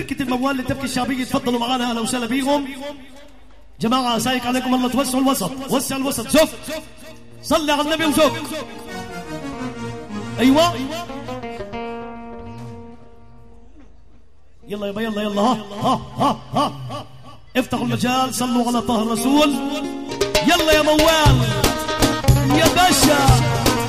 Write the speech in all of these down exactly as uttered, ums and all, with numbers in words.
فرقة الموال اللي تبكي الشعبية تفضلوا معانا، اهلا وسهلا بيهم. جماعة سايق عليكم الله، توسعوا الوسط، وسع الوسط، زق صلي على النبي وزق. ايوه يلا يابا يلا يلا، ها ها ها ها افتحوا المجال، صلوا على طه الرسول. يلا يا موال يا باشا.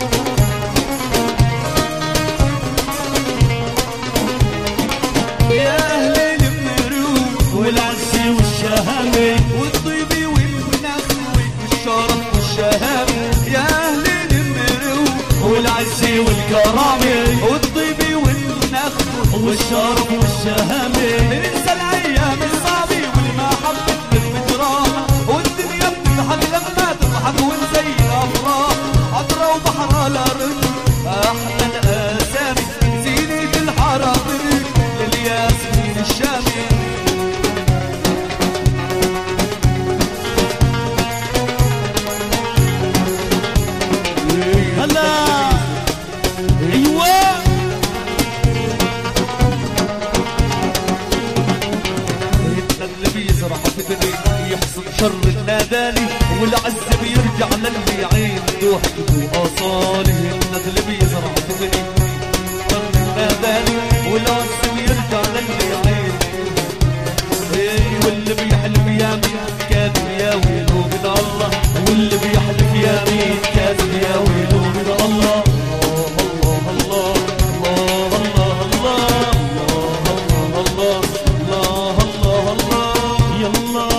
يا أهل المروق والعز والشهامة والطيب والنخل والشرف والشهامة. يا أهل المروق والعز والكرامة والطيب والنخل والشرف والشهامة. ننسى الأيام الصعبة والمحبة بالمجراح، والدنيا بتضحك لما تضحك ونزين أفراح. عطرة وبحر على رجل أحلى الأسامي، زينة الحرابر للياسمين الشامي. هلا ايوه اللي بيزرع بدري يحصل شر النادالي، والعز بيرجع للي عنده حقه أصالي. اللي بيزرع بدري شر النادالي، والعز بيرجع للي عنده. واللي بيحلف يمين كاذب يا ويله من الله، واللي بيحلف يمين كاذب يا ويله من الله. الله الله الله الله الله الله الله الله الله الله يلا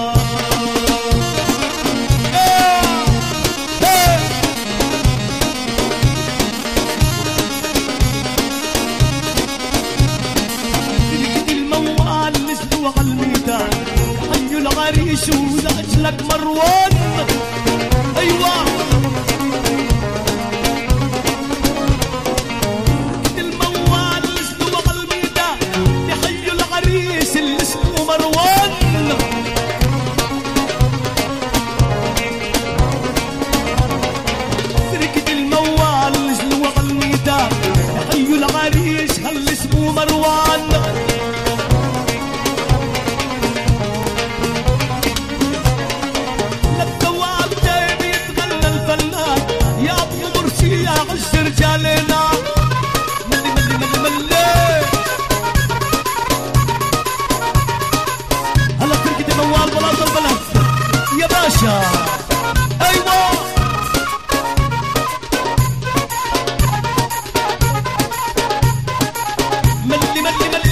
الموال نزلوا على الميدان، حيوا العريش ولأجلك مروان. ايوه الموال نزلوا على الميدان، يحيوا العريس اللي اسمه مروان. فرقة الموال نزلوا على الميدان، يحيوا العريس اللي اسمه مروان. للثواب جاي بيتغنى الفنان، يا ابو مرسي يا عز رجالنا. ملي ملي ملي ملي هلا فرقة الموال بلاط البلد يا باشا. ايوه ملي ملي ملي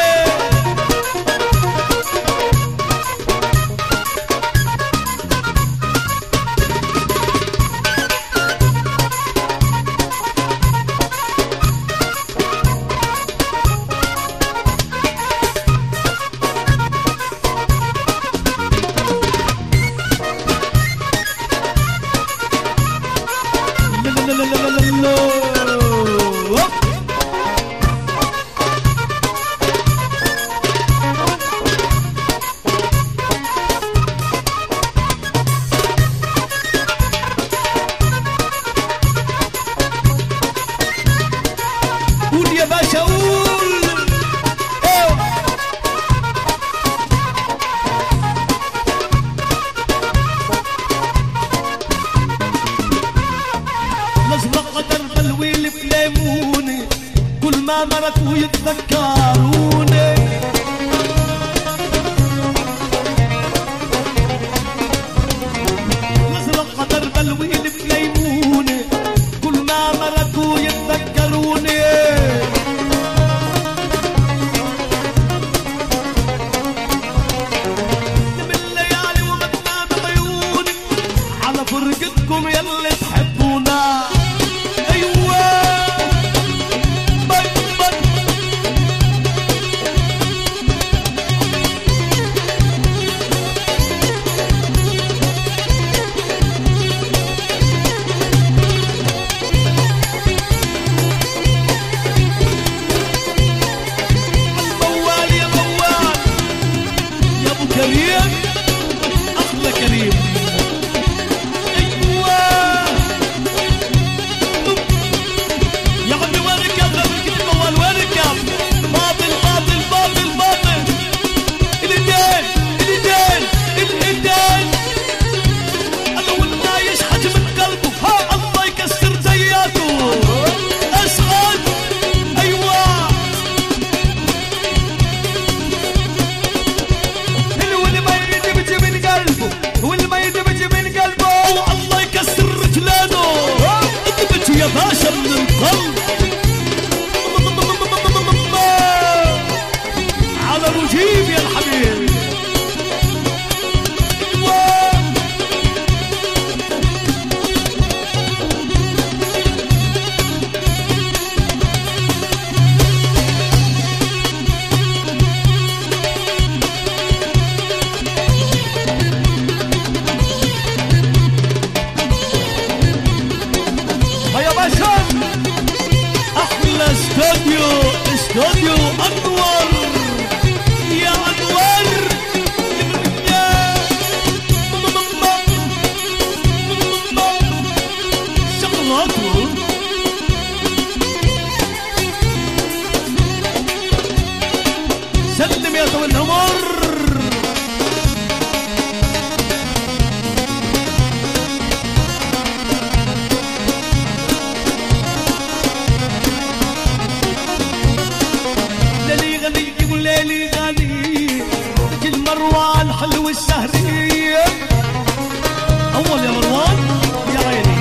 لا لا لا لا لا لا لا. قول يا باشا قول. أوه. نزرق قدر بلويل بليموني، كل ما مرقوا يتذكروني. نزرق قدر بلويل بليموني، كل ما مرقوا يتذكروني. من الليالي ومتنام عيوني على فرقتكم يلي تحبونا. ايوه بن بن انور يا انور يا شغلاته سلم يا طويل العمر ليلي غالي كل مروان حلو السهري اول يا مروان يا عيني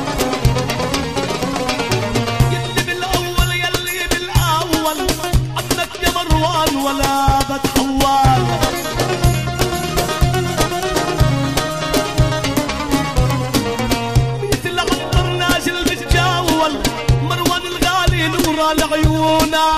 يلي بالاول يلي بالاول عنك يا مروان ولا بتحول مثل عطر نازل بتجاول مروان الغالي نور لعيونه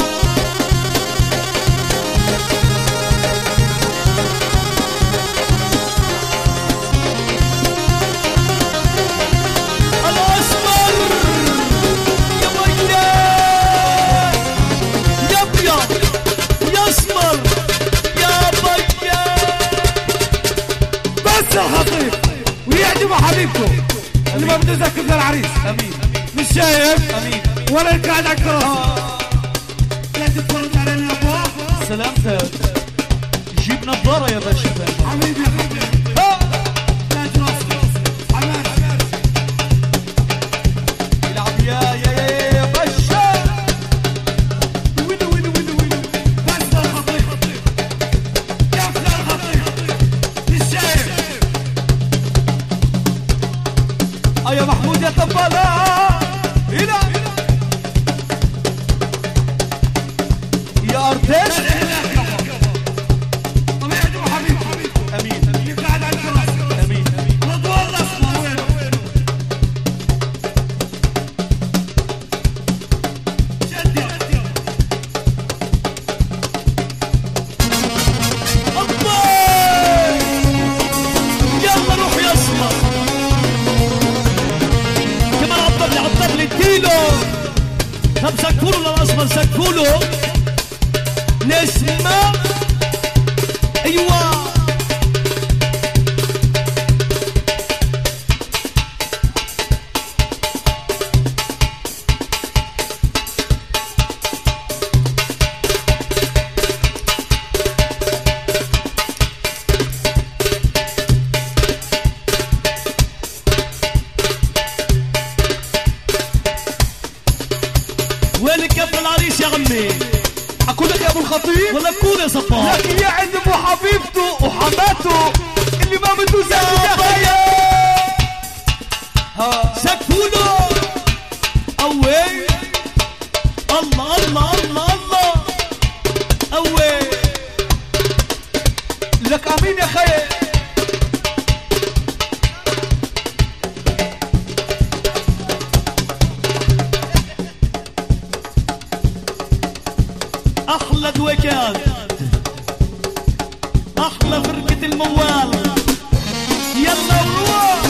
خطيب ويعجبه حبيبته اللي ما بده يذكر العريس. امين. مش شايف؟ امين. ولا يقعد على الكراسي. لا تتفرج علينا يا ابوه. سلامتك. جيب نظاره يا باشا. حبيبي حبيبي. لا تراسي. حماس. العب يا يا يا باشا. وين وين وين وين. بس الخطيب. كيف الخطيب؟ مش شايف؟ يا محمود يا طبالة هنا يا أرتش. طب يعجبه حبيبي. امين. يقعد على الكراسي. امين. رضوان الاسمر وينه؟ شد الله يلا روح يا اسمر كمان عطر لي عطر لي اديله. طب سكفوله للاسمر سكفوله نسمع. ايوه وينك يا ابن العريس يا عمي؟ اقول لك يا ابو الخطيب ولا كون يا صفار؟ لكن يعزم حبيبته وحماته اللي ما بده زي سكفوله اوي. الله الله الله الله اوي. لك امين يا خي. احلى دويكات احلى فرقة الموال. يلا وروح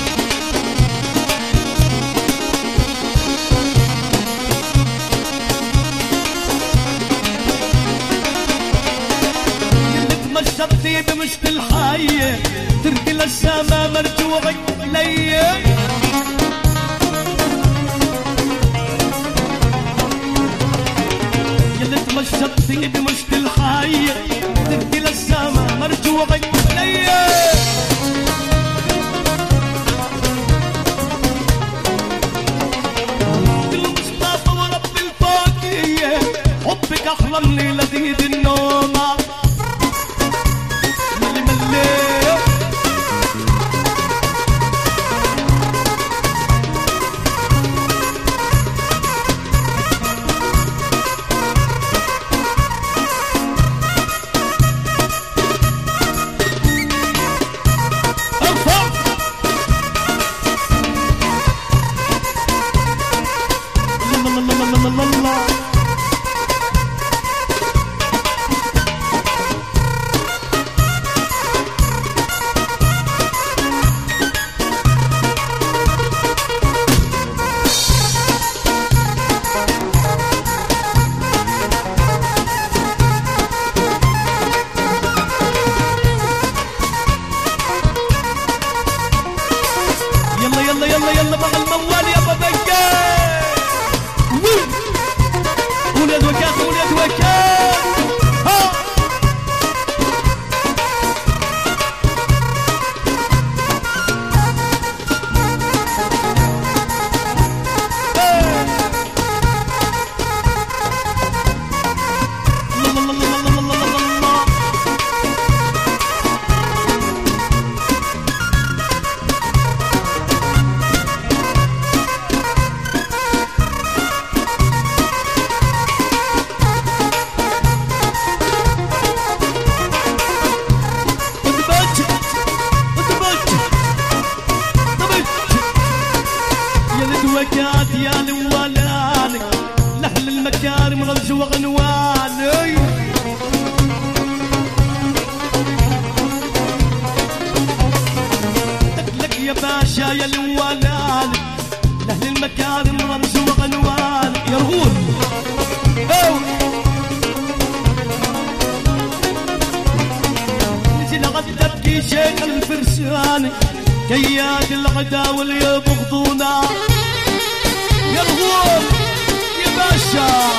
اللي تمشطي بمشط الحية تركي للسما مرجوعك ليا. مشطي بمشط الحية تبكي للسما مرجوعك ليا. كل مصطفى ورب الفاكية حبك أحلى من لذيذ النوم. ملي ملي الثاني كياد العدا واللي يبغضونا يا الغول يا باشا.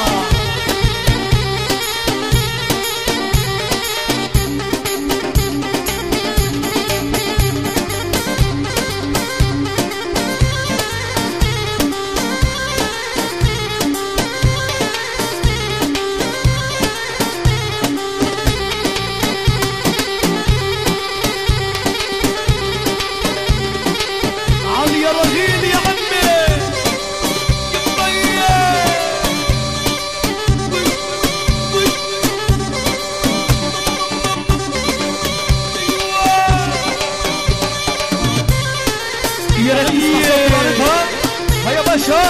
هيا باشا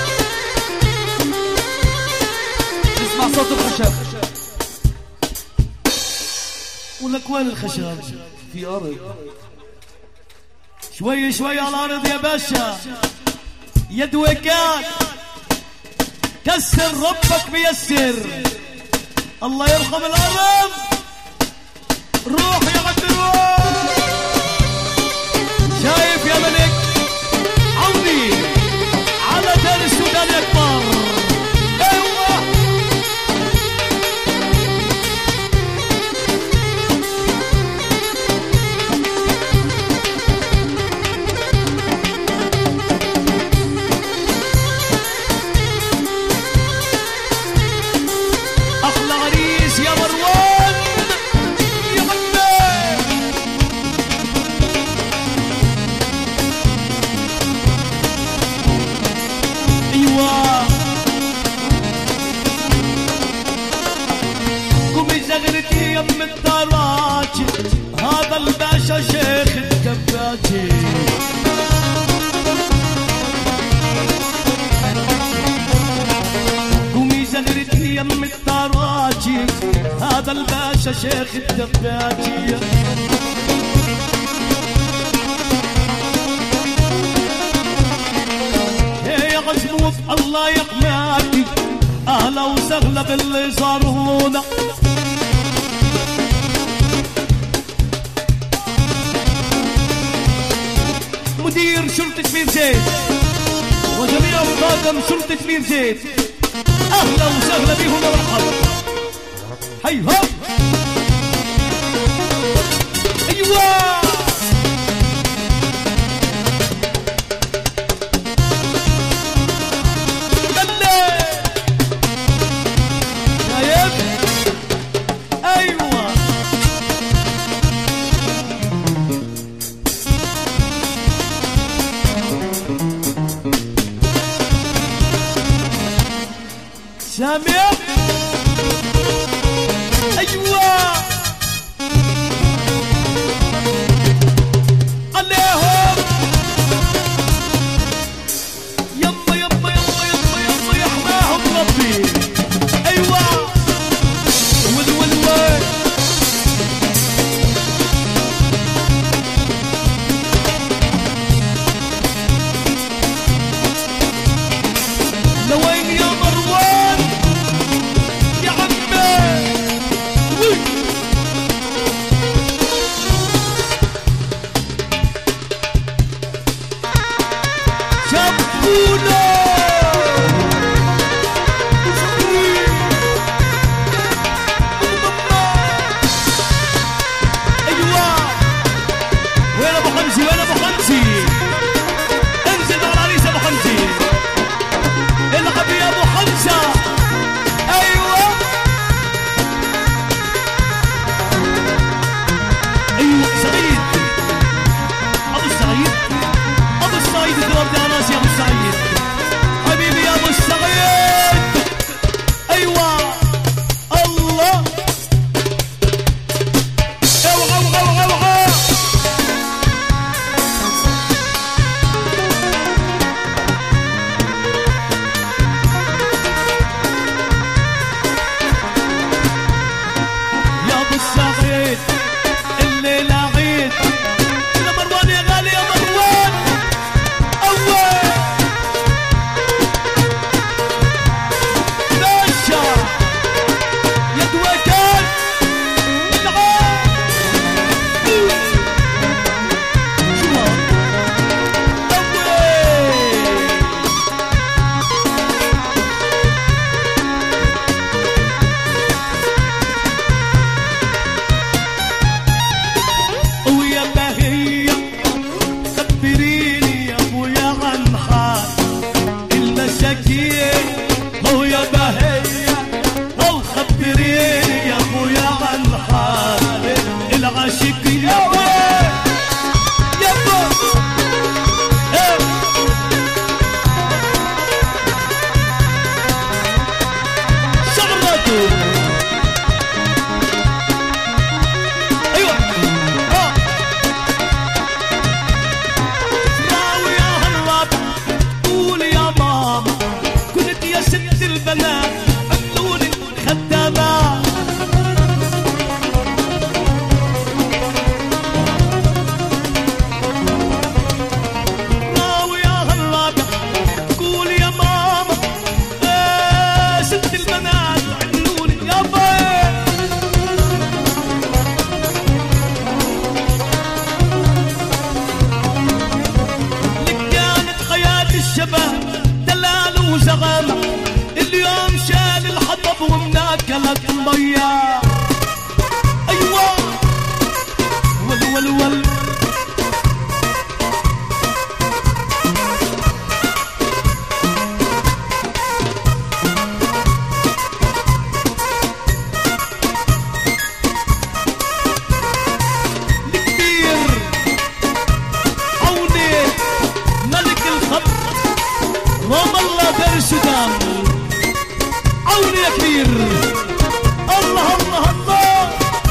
نسمع صوت الخشب. ولك وين الخشب؟ في أرض شوي شوي على الأرض يا باشا. يد وكاك كسر ربك بيسر. الله يرحم الأرض. روح يا غدر شايف يا ملك عوني على دار السودان يكبر. ايوه احلى عريس يا مروان يا حبيبي. ايوه قومي زغرتي يم الدراجي هذا الباشا شيخ الدباجي. قومي زغرتي يم الدراجي هذا الباشا شيخ الدباجي. يا غزموف الله يحميكي اهلا وسهلا باللي صارونا. مدير شرطة بير زيت وجميع طاقم شرطة بير زيت اهلا وسهلا بيهم ومرحبا. هي هوب ايوه سامع ايوه عليهم يما يما يما يما يما يحماهم ربي. ايوه ول ول ول لوين يا مروان يا عمي. شبونا ايوه وين ابو خمسي وين ابو خمسي. انزل على العريس ابو خمسي العب يا ابو خمسه. ايوه ايوه سعيد ابو السعيد ابو السعيد الدور على راسي يا ابو السعيد حبيبي يا ابو السعيد. ايوه الله اوعى اوعى اوعى يا ابو السعيد الليله عيد يا مروان يا غالي يا مروان. اول باشا يا دوكان العاب ويا ايوه ول ول ول رام الله دار السودان عوني يا كبير الله الله الله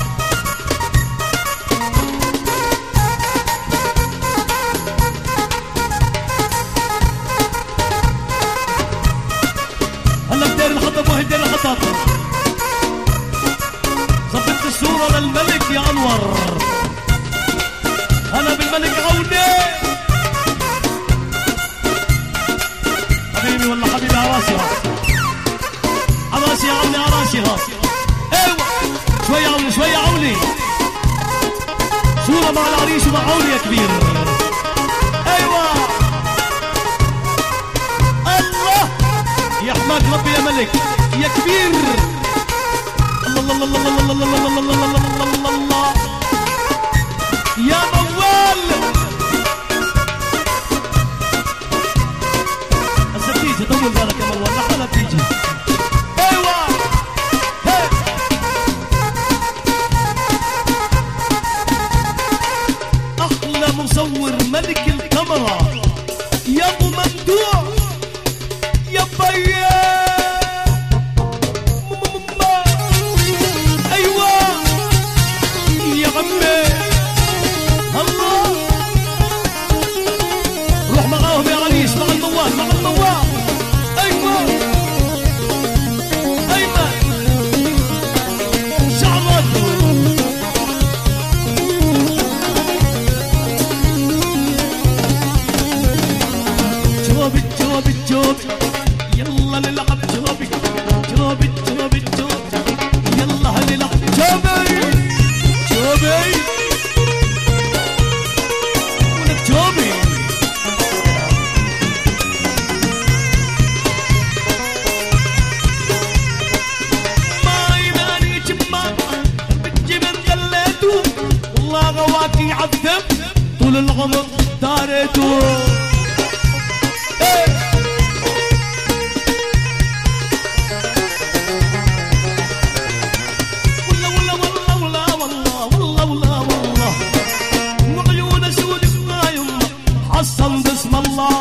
هلا بدير الخطب وهي دير الخطب صبت الصورة للملك يا انور هلا بالملك عوني حبيبي والله حبيبي عراسي عراسي يا عوني عراسي ايوه شوية عوني شوية عوني صورة مع العريس ومع عوني يا كبير ايوه الله يحماك ربي يا ملك يا كبير الله الله الله الله الله الله الله الله الله الله الله يا موال تيجي طول بالك يا مروان لحالها بتيجي ايوه هي احلى مصور ملك الكاميرا يا ابو ممدوح يا بيا ايوه يا عمي الله روح معاهم يا عريس مع الموال مع الموال جوبي جوبي جوبي يلا نلعب جوبي جوبي جوبي جوبي يلا هنلعب جوبي جوبي ولك جوبي ما يماني جمع بتجي من قليتو والله غواكي عذب طول العمر داريتو حصن بسم الله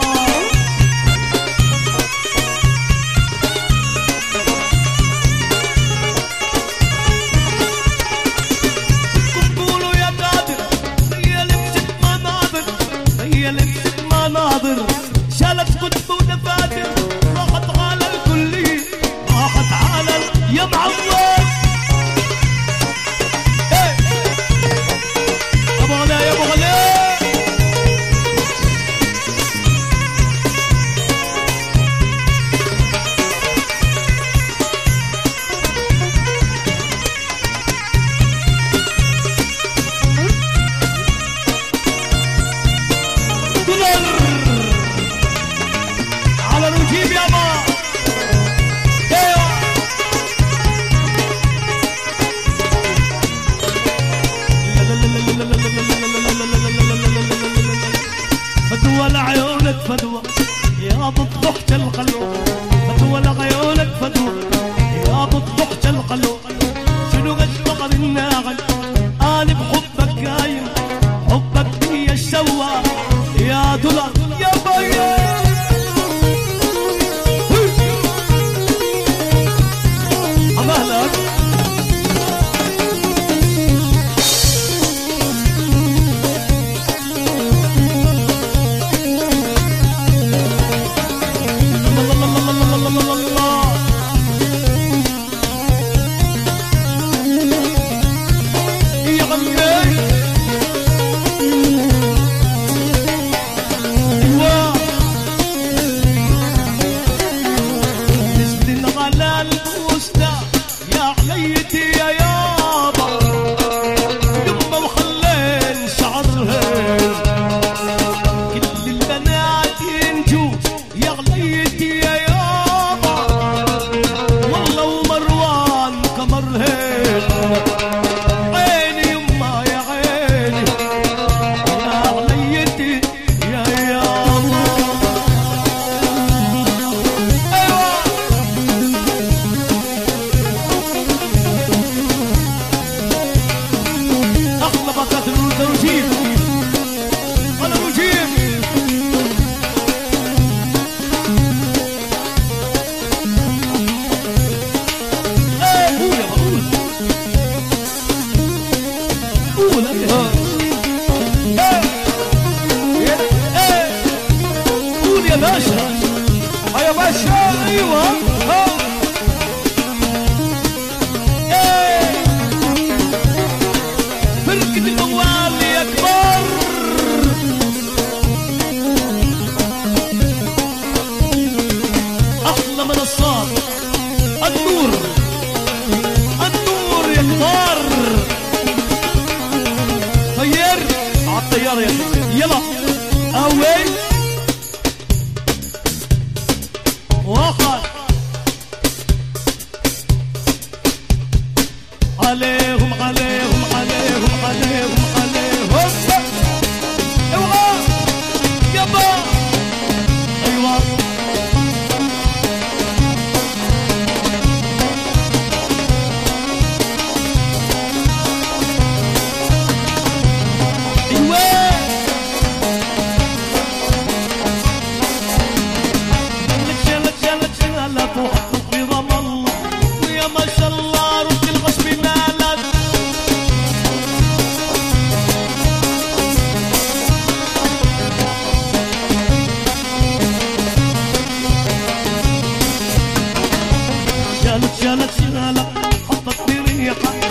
قولوا يا قادر هي لبست مناظر هي لبست مناظر شالت قطب ودفاتر راحت على الكلية راحت على يا معوض ابو غلا يا ابو غلا على الوجيب يابا فدوى لعيونك فدوى يا بضحك القلوب فدوى لعيونك فدوى يا بضحك القلوب شنو قد من ناغل انا بحبك قايم حبك هي الشوى يا دولار يا بيا أمهلك يا عمي الهي عين عيني يما يا عيني يا عليتي يا يا الله ايوه احلى بقات الروجيم انا روجيم قول يا باشا يا باشا ايوه فرقة الموال يا كبار احلى منصات النور النور يا كبار طير عالطيارة يا اخي يلا اهوي واحد عليهم عليهم عليهم عليهم عليهم ايوه يابا ايوه شالت شالت شالت حطت لي ريحة